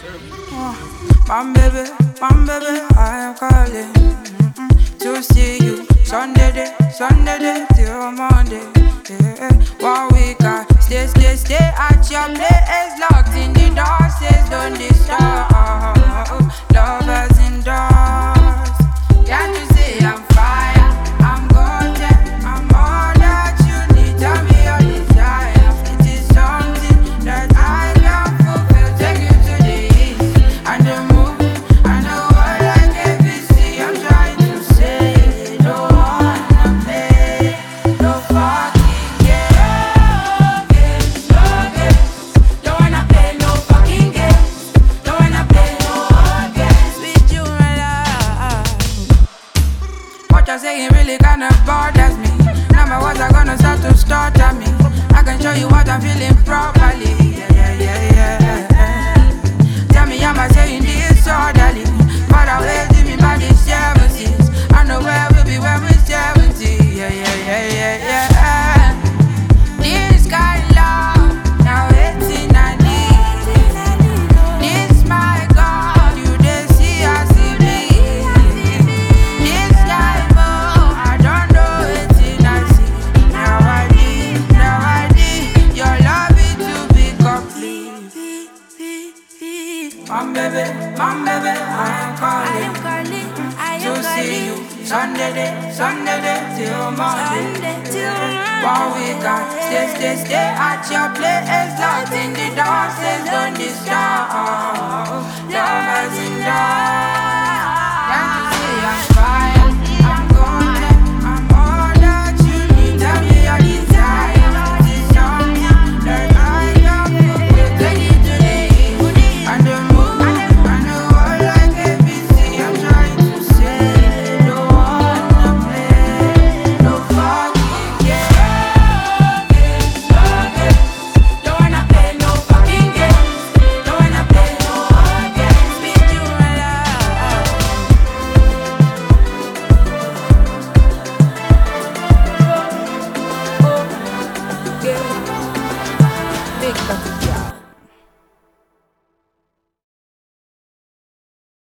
My baby, I am calling to see you. Sunday day till Monday. Yeah. 1 week I stay at your place, locked in the door, says don't disturb. Lovers indoors. Can't you see I'm fire? I'm golden. I'm all that you need. Tell me your desire. It is something that I can fulfill. Take you to the east and the moon and the world like ABC. I'm trying to say, don't wanna play no fucking games. Don't wanna play no fucking games. Don't wanna play no games with you, my love. What you're saying really kinda bothers me. Now my words are gonna start to stutter me. I can show you what I'm feeling properly. Yeah. Tell me, am I saying this orderly? But I'm waiting me by the 70s. I know where we'll be when we're 70. Yeah. This kind of love, now waiting I need. This my God, you they see I see me. This guy more, I don't know waiting I see. Now I need your love it to be complete. My baby, I am calling to see you. Sunday day till Monday. 1 week I stay at your place, locked in the